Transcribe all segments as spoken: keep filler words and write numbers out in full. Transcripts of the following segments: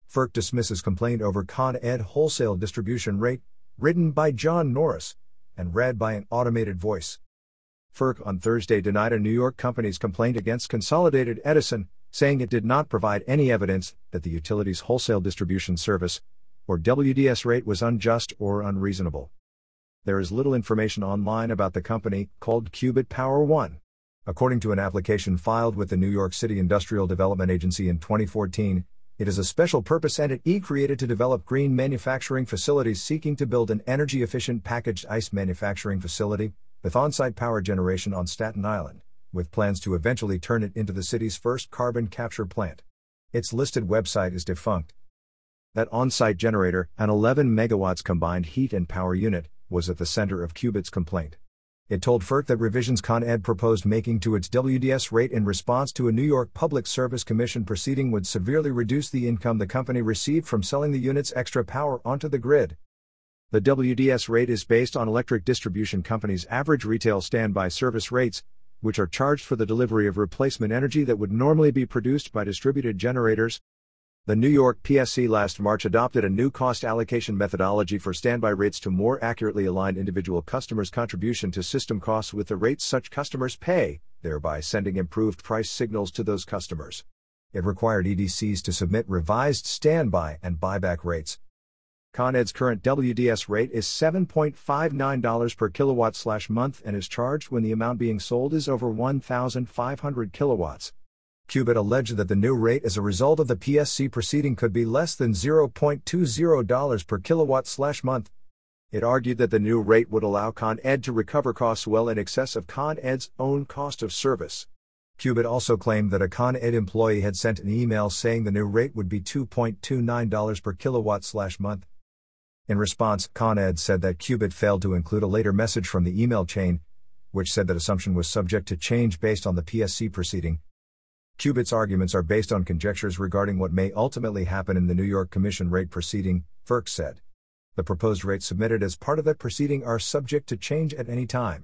F E R C dismisses complaint over Con Ed wholesale distribution rate, written by John Norris, and read by an automated voice. F E R C on Thursday denied a New York company's complaint against Consolidated Edison, saying it did not provide any evidence that the utility's wholesale distribution service, or W D S rate, was unjust or unreasonable. There is little information online about the company, called Qubit Power One. According to an application filed with the New York City Industrial Development Agency in twenty fourteen, it is a special purpose entity created to develop green manufacturing facilities seeking to build an energy-efficient packaged ice manufacturing facility, with on-site power generation on Staten Island, with plans to eventually turn it into the city's first carbon capture plant. Its listed website is defunct. That on-site generator, an eleven megawatts combined heat and power unit, was at the center of Qubit's complaint. It told F E R C that revisions Con Ed proposed making to its W D S rate in response to a New York Public Service Commission proceeding would severely reduce the income the company received from selling the unit's extra power onto the grid. The W D S rate is based on electric distribution companies' average retail standby service rates, which are charged for the delivery of replacement energy that would normally be produced by distributed generators. The New York P S C last March adopted a new cost allocation methodology for standby rates to more accurately align individual customers' contribution to system costs with the rates such customers pay, thereby sending improved price signals to those customers. It required E D Cs to submit revised standby and buyback rates. Con Ed's current W D S rate is seven point five nine dollars per kilowatt slash month and is charged when the amount being sold is over one thousand five hundred kilowatts. Qubit alleged that the new rate as a result of the P S C proceeding could be less than zero point two zero dollars per kilowatt slash month. It argued that the new rate would allow Con Ed to recover costs well in excess of Con Ed's own cost of service. Qubit also claimed that a Con Ed employee had sent an email saying the new rate would be two point two nine dollars per kilowatt slash month. In response, Con Ed said that Qubit failed to include a later message from the email chain, which said that assumption was subject to change based on the P S C proceeding. Qubit's arguments are based on conjectures regarding what may ultimately happen in the New York Commission rate proceeding, F E R C said. The proposed rates submitted as part of that proceeding are subject to change at any time.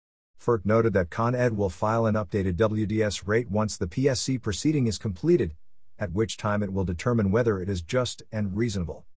F E R C noted that Con Ed will file an updated W D S rate once the P S C proceeding is completed, at which time it will determine whether it is just and reasonable.